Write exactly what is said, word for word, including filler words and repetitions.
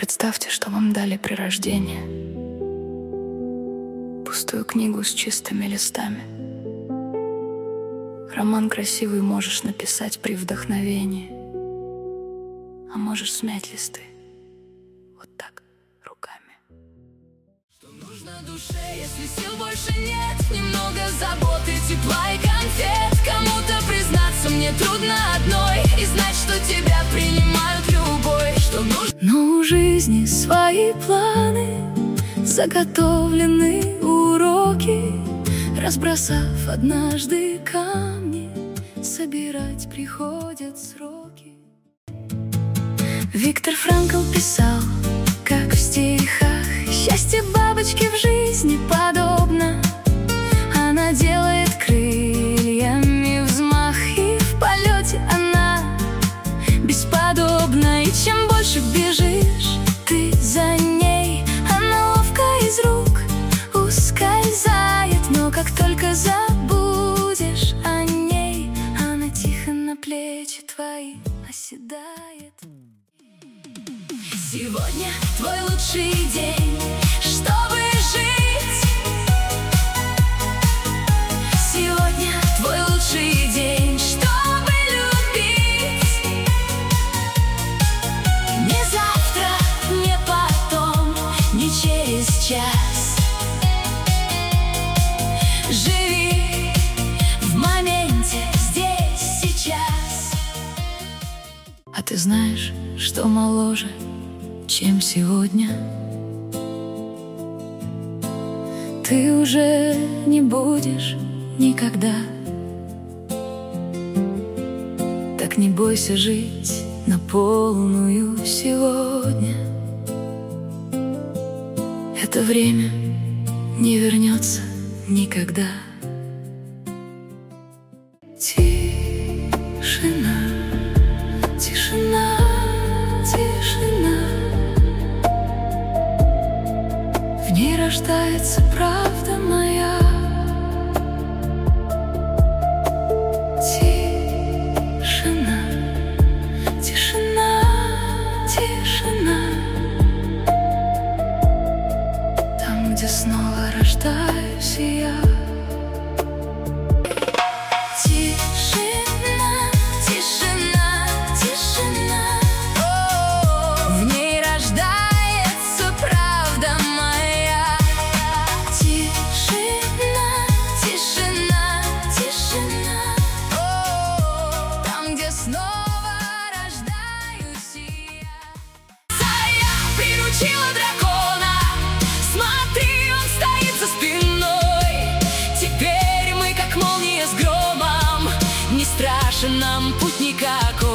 Представьте, что вам дали при рождении пустую книгу с чистыми листами. Роман красивый можешь написать при вдохновении, а можешь смять листы вот так, руками. Что нужно душе, если сил больше нет? Немного заботы, тепла и конфет. Кому-то признаться мне трудно одной, и знать, что тебя принимают любой. Что нужно? Но у жизни свои планы, заготовлены уроки. Разбросав однажды камни, собирать приходят сроки. Виктор Франкл писал, как в стихах: счастье бабочки в жизни подобно. Она делает крыльями взмах, и в полете она бесподобна. И чем больше бежишь ты за ней, она ловко из рук ускользает. Но как только забудешь о ней, она тихо на плечи твои оседает. Сегодня твой лучший день, чтобы жить. Сегодня твой лучший день, чтобы любить. Не завтра, не потом, не через час. Живи в моменте, здесь, сейчас. А ты знаешь, что моложе, чем сегодня? Ты уже не будешь никогда. Так не бойся жить на полную сегодня. Это время не вернется никогда. Тишина, тишина, тишина. В ней рождается правда моя. Тишина, тишина, тишина. Там, где снова рождаюсь я. Тишина, тишина, тишина. В ней рождается правда моя. Тишина, тишина, тишина. Там, где снова рождаюсь я. Зая приручила дракона, смотри, он стоит за спиной. Теперь мы как молния с громом, не страшен нам путь никакой.